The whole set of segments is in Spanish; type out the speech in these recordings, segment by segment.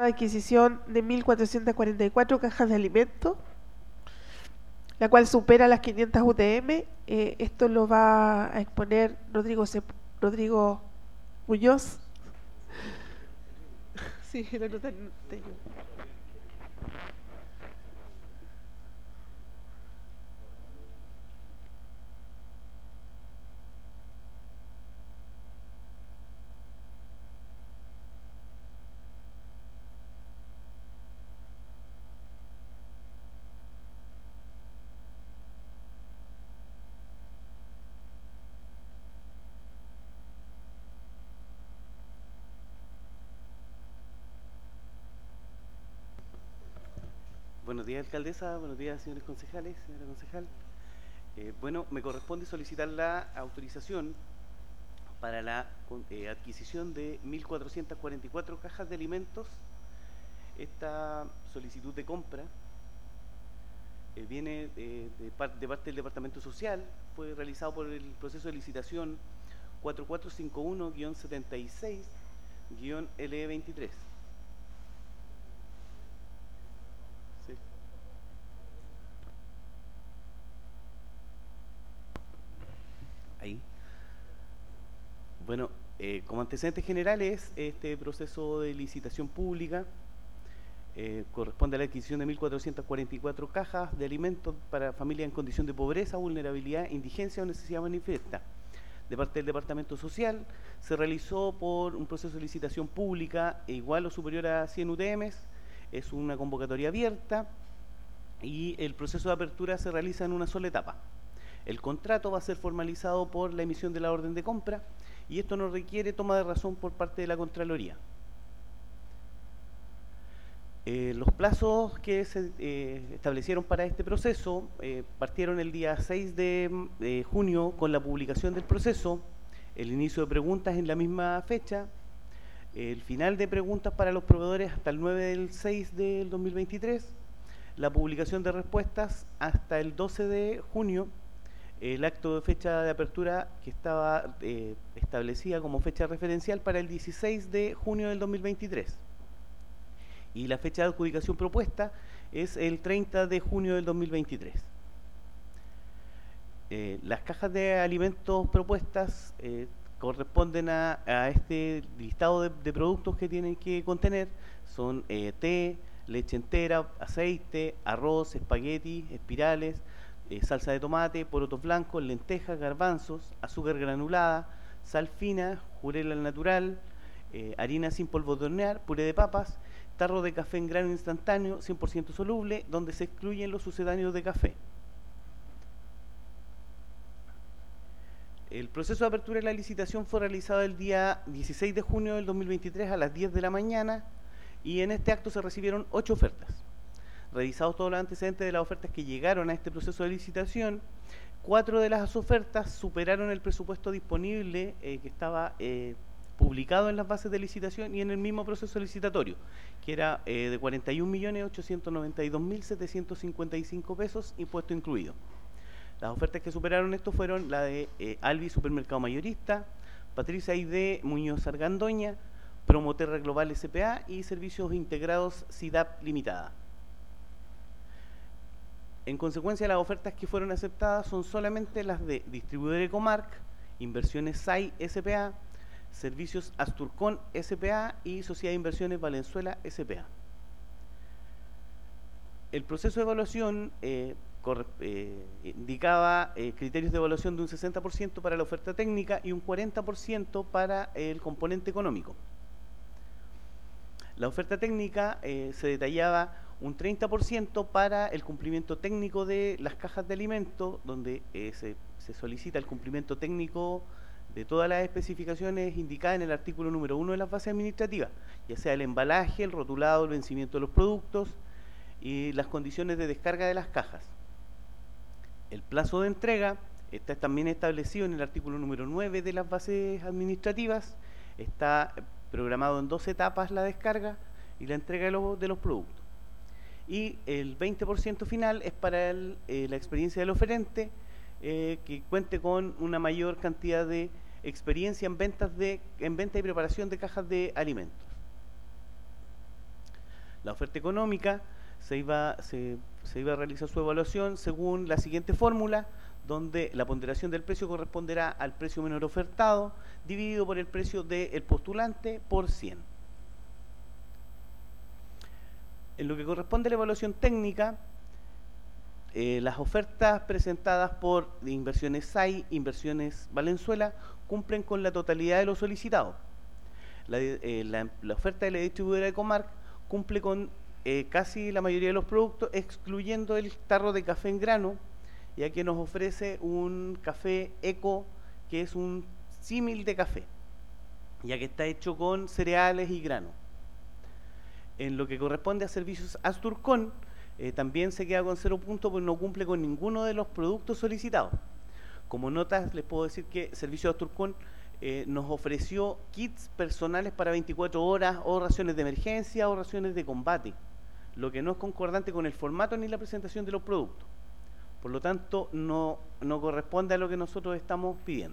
adquisición de 1.444 cajas de alimentos, la cual supera las 500 UTM. Esto lo va a exponer Rodrigo Muñoz. Sí, la nota de yo. Buenos días, alcaldesa. Buenos días, señores concejales, señora concejal. Bueno, me corresponde solicitar la autorización para la adquisición de 1.444 cajas de alimentos. Esta solicitud de compra viene de parte del Departamento Social. Fue realizado por el proceso de licitación 4451-76-LE23. Ahí. Bueno, como antecedentes generales, este proceso de licitación pública corresponde a la adquisición de 1.444 cajas de alimentos para familias en condición de pobreza, vulnerabilidad, indigencia o necesidad manifiesta. De parte del Departamento Social, se realizó por un proceso de licitación pública igual o superior a 100 UTM. Es una convocatoria abierta y el proceso de apertura se realiza en una sola etapa. El contrato va a ser formalizado por la emisión de la orden de compra y esto no requiere toma de razón por parte de la Contraloría. Los plazos que se establecieron para este proceso partieron el día 6 de junio con la publicación del proceso, el inicio de preguntas en la misma fecha, el final de preguntas para los proveedores hasta el 9 del 6 del 2023, la publicación de respuestas hasta el 12 de junio, el acto de fecha de apertura que estaba establecida como fecha referencial para el 16 de junio del 2023. Y la fecha de adjudicación propuesta es el 30 de junio del 2023. Las cajas de alimentos propuestas corresponden a este listado de productos que tienen que contener. Son té, leche entera, aceite, arroz, espagueti, espirales, salsa de tomate, porotos blancos, lentejas, garbanzos, azúcar granulada, sal fina, jurel al natural, harina sin polvo de hornear, puré de papas, tarro de café en grano instantáneo 100% soluble, donde se excluyen los sucedáneos de café. El proceso de apertura de la licitación fue realizado el día 16 de junio del 2023 a las 10 de la mañana y en este acto se recibieron 8 ofertas. Revisados todos los antecedentes de las ofertas que llegaron a este proceso de licitación, 4 de las ofertas superaron el presupuesto disponible que estaba publicado en las bases de licitación y en el mismo proceso licitatorio, que era de 41.892.755 pesos, impuesto incluido. Las ofertas que superaron esto fueron la de Albi Supermercado Mayorista, Patricia ID Muñoz Argandoña, Promoterra Global S.p.A. y Servicios Integrados CIDAP Limitada. En consecuencia, las ofertas que fueron aceptadas son solamente las de Distribuidor Ecomark, Inversiones SAI S.p.A., Servicios Asturcón S.p.A. y Sociedad de Inversiones Valenzuela S.p.A. El proceso de evaluación indicaba criterios de evaluación de un 60% para la oferta técnica y un 40% para el componente económico. La oferta técnica se detallaba un 30% para el cumplimiento técnico de las cajas de alimentos, donde se solicita el cumplimiento técnico de todas las especificaciones indicadas en el artículo número 1 de las bases administrativas, ya sea el embalaje, el rotulado, el vencimiento de los productos y las condiciones de descarga de las cajas. El plazo de entrega está también establecido en el artículo número 9 de las bases administrativas, está programado en 2 etapas la descarga y la entrega de los productos. Y el 20% final es para la experiencia del oferente, que cuente con una mayor cantidad de experiencia en venta y preparación de cajas de alimentos. La oferta económica se iba a realizar su evaluación según la siguiente fórmula, donde la ponderación del precio corresponderá al precio menor ofertado dividido por el precio del postulante por 100. En lo que corresponde a la evaluación técnica, las ofertas presentadas por Inversiones SAI, Inversiones Valenzuela, cumplen con la totalidad de lo solicitado. La oferta de la distribuidora Ecomark cumple con casi la mayoría de los productos, excluyendo el tarro de café en grano, ya que nos ofrece un café eco, que es un símil de café, ya que está hecho con cereales y grano. En lo que corresponde a servicios Asturcon, también se queda con 0 puntos, porque no cumple con ninguno de los productos solicitados. Como notas, les puedo decir que Servicios Asturcon nos ofreció kits personales para 24 horas, o raciones de emergencia, o raciones de combate, lo que no es concordante con el formato ni la presentación de los productos. Por lo tanto, no corresponde a lo que nosotros estamos pidiendo.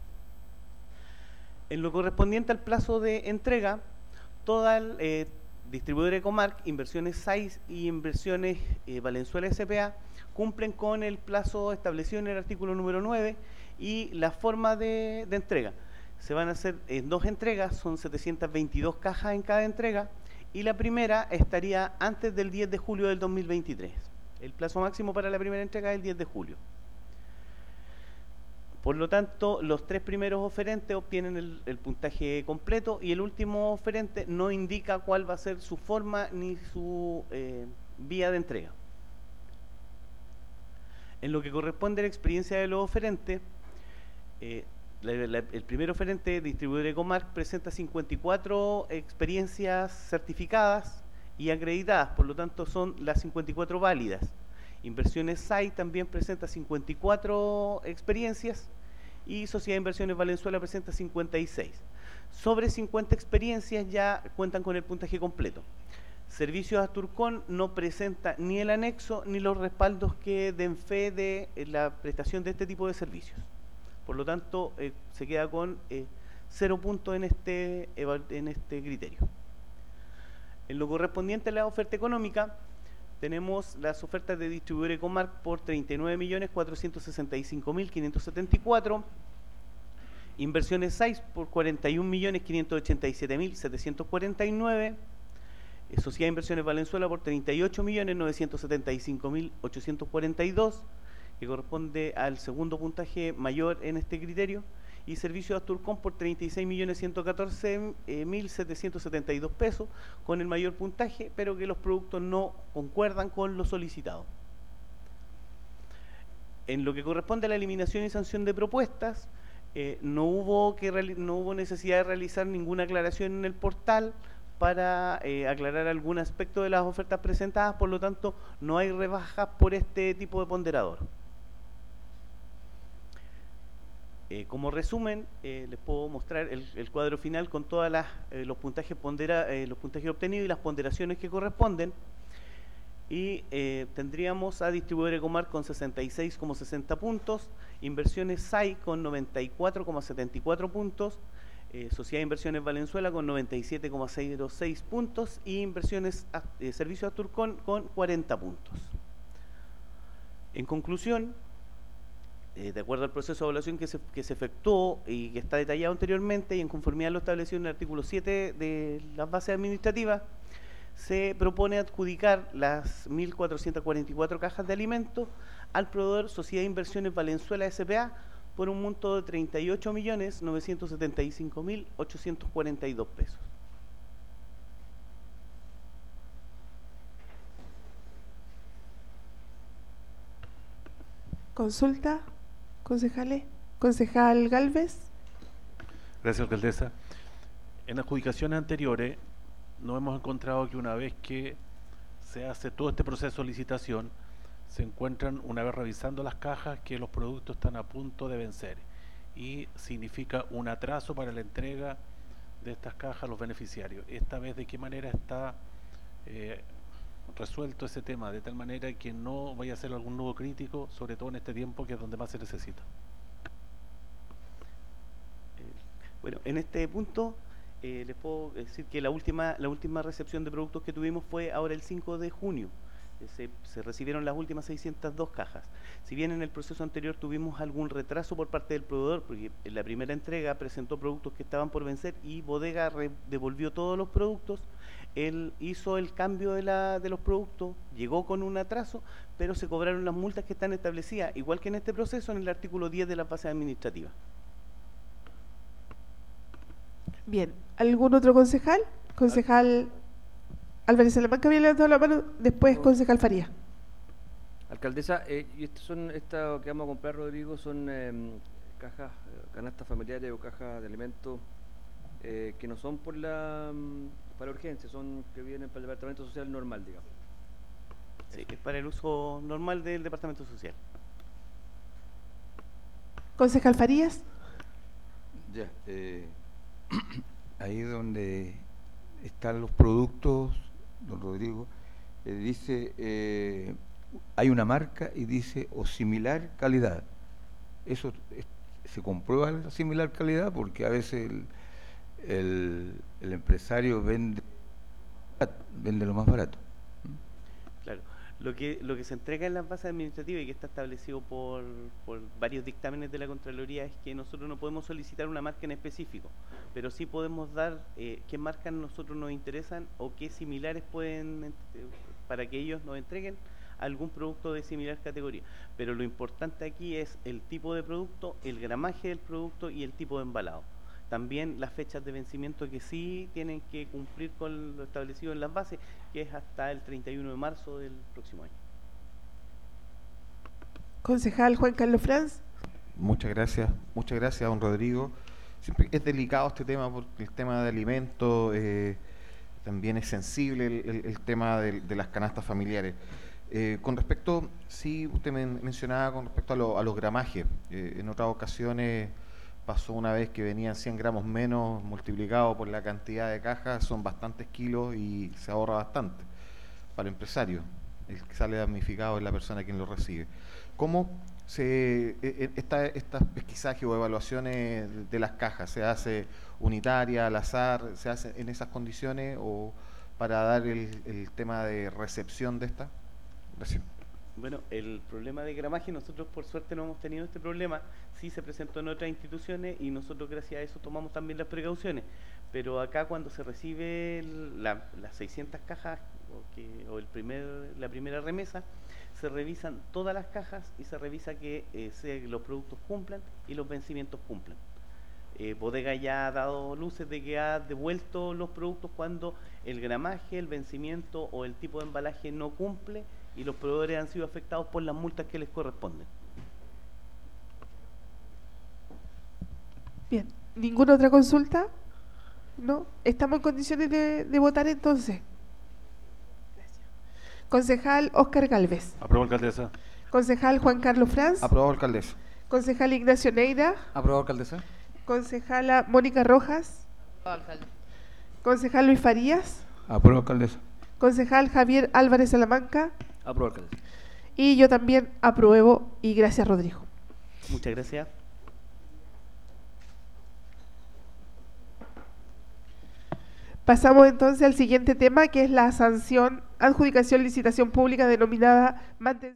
En lo correspondiente al plazo de entrega, toda el distribuidora Ecomark, Inversiones SAI y Inversiones Valenzuela S.p.A. cumplen con el plazo establecido en el artículo número 9 y la forma de entrega. Se van a hacer en 2 entregas, son 722 cajas en cada entrega, y la primera estaría antes del 10 de julio del 2023. El plazo máximo para la primera entrega es el 10 de julio. Por lo tanto, los 3 primeros oferentes obtienen el puntaje completo, y el último oferente no indica cuál va a ser su forma ni su vía de entrega. En lo que corresponde a la experiencia de los oferentes, el primer oferente, distribuidor Ecomark, presenta 54 experiencias certificadas y acreditadas, por lo tanto son las 54 válidas. Inversiones SAI también presenta 54 experiencias, y Sociedad de Inversiones Valenzuela presenta 56. Sobre 50 experiencias ya cuentan con el puntaje completo. Servicios Asturcon no presenta ni el anexo ni los respaldos que den fe de la prestación de este tipo de servicios. Por lo tanto, se queda con 0 puntos en este criterio. En lo correspondiente a la oferta económica, tenemos las ofertas de distribuidor Ecomark por 39.465.574, Inversiones SAI por 41.587.749, Sociedad de Inversiones Valenzuela por 38.975.842, que corresponde al segundo puntaje mayor en este criterio, y Servicios Asturcon por 36.114.772 pesos, con el mayor puntaje, pero que los productos no concuerdan con lo solicitado. En lo que corresponde a la eliminación y sanción de propuestas, no hubo necesidad de realizar ninguna aclaración en el portal para aclarar algún aspecto de las ofertas presentadas, por lo tanto no hay rebajas por este tipo de ponderador. Como resumen, les puedo mostrar el cuadro final con todos los puntajes obtenidos y las ponderaciones que corresponden. Y tendríamos a distribuidor Ecomark con 66,60 puntos, Inversiones SAI con 94,74 puntos, Sociedad de Inversiones Valenzuela con 97,06 puntos y Servicios Asturcon con 40 puntos. En conclusión, de acuerdo al proceso de evaluación que se efectuó y que está detallado anteriormente, y en conformidad a lo establecido en el artículo 7 de las bases administrativas, se propone adjudicar las 1.444 cajas de alimentos al proveedor Sociedad de Inversiones Valenzuela S.p.A. por un monto de 38.975.842 pesos. Consulta, concejal Gálvez. Gracias, alcaldesa. En adjudicaciones anteriores nos hemos encontrado que una vez que se hace todo este proceso de licitación, se encuentran, una vez revisando las cajas, que los productos están a punto de vencer, y significa un atraso para la entrega de estas cajas a los beneficiarios. Esta vez, ¿de qué manera está resuelto ese tema? De tal manera que no vaya a ser algún nudo crítico, sobre todo en este tiempo que es donde más se necesita. Bueno, en este punto Les puedo decir que la última recepción de productos que tuvimos fue ahora el 5 de junio. Se recibieron las últimas 602 cajas. Si bien en el proceso anterior tuvimos algún retraso por parte del proveedor, porque en la primera entrega presentó productos que estaban por vencer y Bodega devolvió todos los productos, él hizo el cambio de los productos, llegó con un atraso, pero se cobraron las multas que están establecidas, igual que en este proceso, en el artículo 10 de las bases administrativas. Bien, ¿algún otro concejal? Concejal Álvarez Salamanca había levantado la mano, después concejal Farías. Alcaldesa, y esta que vamos a comprar, Rodrigo, son cajas, canastas familiares o cajas de alimentos que no son para urgencia, son que vienen para el departamento social normal, digamos. Sí, es para el uso normal del departamento social. Concejal Farías. Ya, ahí donde están los productos, don Rodrigo, dice, hay una marca y dice o similar calidad. Eso se comprueba la similar calidad, porque a veces el empresario vende lo más barato. Claro, lo que se entrega en las bases administrativas y que está establecido por varios dictámenes de la Contraloría es que nosotros no podemos solicitar una marca en específico, pero sí podemos dar qué marcas nosotros nos interesan o qué similares pueden, para que ellos nos entreguen algún producto de similar categoría. Pero lo importante aquí es el tipo de producto, el gramaje del producto y el tipo de embalado. También las fechas de vencimiento que sí tienen que cumplir con lo establecido en las bases, que es hasta el 31 de marzo del próximo año. Concejal Juan Carlos Franz. Muchas gracias, don Rodrigo. Siempre es delicado este tema porque el tema de alimentos también es sensible, el tema de las canastas familiares. Con respecto, sí, usted mencionaba con respecto a los gramajes. En otras ocasiones pasó una vez que venían 100 gramos menos, multiplicado por la cantidad de cajas, son bastantes kilos y se ahorra bastante para el empresario. El que sale damnificado es la persona quien lo recibe. ¿Cómo estas pesquisajes o evaluaciones de las cajas se hace unitaria, al azar, se hace en esas condiciones o para dar el tema de recepción de esta? Gracias. Bueno, el problema de gramaje, nosotros por suerte no hemos tenido este problema, sí se presentó en otras instituciones y nosotros gracias a eso tomamos también las precauciones, pero acá cuando se recibe las 600 cajas o la primera remesa, se revisan todas las cajas y se revisa que los productos cumplan y los vencimientos cumplan. Bodega ya ha dado luces de que ha devuelto los productos cuando el gramaje, el vencimiento o el tipo de embalaje no cumple y los proveedores han sido afectados por las multas que les corresponden. Bien, ¿ninguna otra consulta? ¿No? ¿Estamos en condiciones de votar entonces? Gracias. Concejal Óscar Gálvez. Aprobó, alcaldesa. Concejal Juan Carlos Franz. Aprobado, alcaldesa. Concejal Ignacio Neira. Aprobado, alcaldesa. Concejala Mónica Rojas. Aprobado, alcalde. Concejal Luis Farías. Aprobado, alcaldesa. Concejal Javier Álvarez Salamanca. Aprobado, alcaldesa. Y yo también apruebo y gracias, Rodrigo. Muchas gracias. Pasamos entonces al siguiente tema, que es la sanción, adjudicación, licitación pública denominada mantenimiento.